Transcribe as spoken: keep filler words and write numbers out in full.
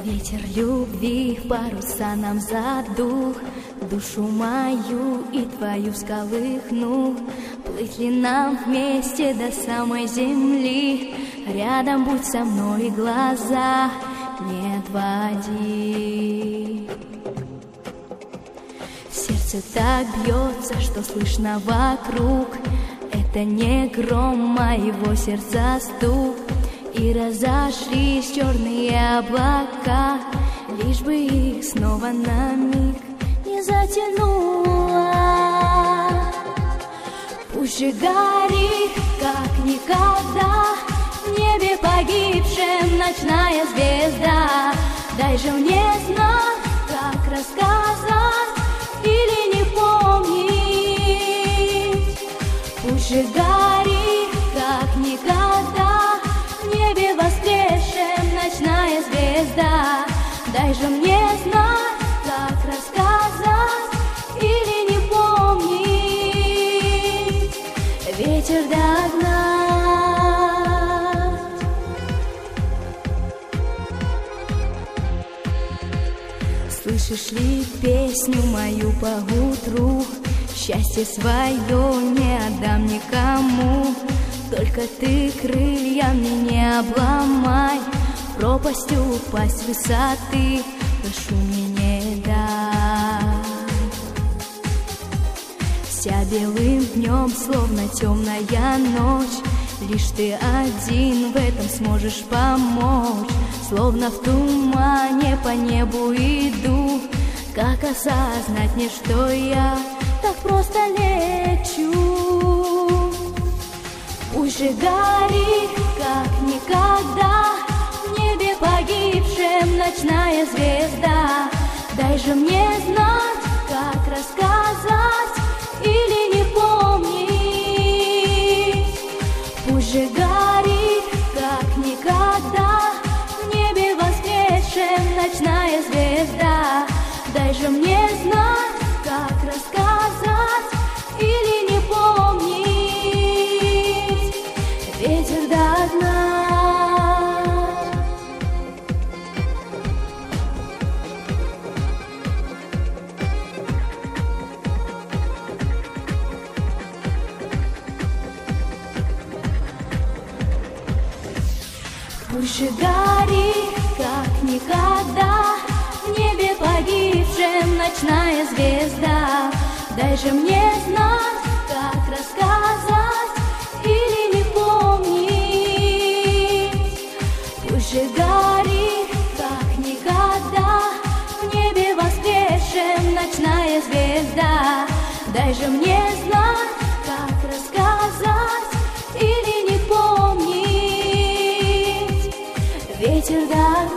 Ветер любви в паруса нам задул, душу мою и твою всколыхнул. Плыть ли нам вместе до самой земли? Рядом будь со мной, глаза не отводи. Сердце так бьется, что слышно вокруг. Это не гром моего сердца стук. И разошлись черные облака, лишь бы их снова на миг не затянуло. Пусть же горит, как никогда, в небе погибшем ночная звезда. Дай же мне знак, как рассказать или не помнить. Пусть же горит, как никогда, в небе воскресшем ночная звезда. Дай же мне знать, как рассказать или не помнить. Ветер догнать. Слышишь ли песню мою поутру? Счастье свое не отдам никому. Только ты крыльями не обломай, пропастью упасть с высоты прошу мне не дай. Вся белым днем, словно темная ночь, лишь ты один в этом сможешь помочь. Словно в тумане по небу иду, как осознать мне, что я так просто лечу? Пусть же горит, как никогда, в небе погибшем ночная звезда. Дай же мне знать, как рассказать или не помнить. Пусть же горит, как никогда, в небе воскресшем ночная звезда. Дай же мне знать, как рассказать или не помнить. Ветер догнать. Пусть же горит, как никогда, в небе погибшем ночная звезда. Дай же мне знать, как рассказать или не помнить. Пусть же горит, как никогда, в небе воскресшем ночная звезда. Дай же мне знать, как рассказать или не помнить. Ветер догнать.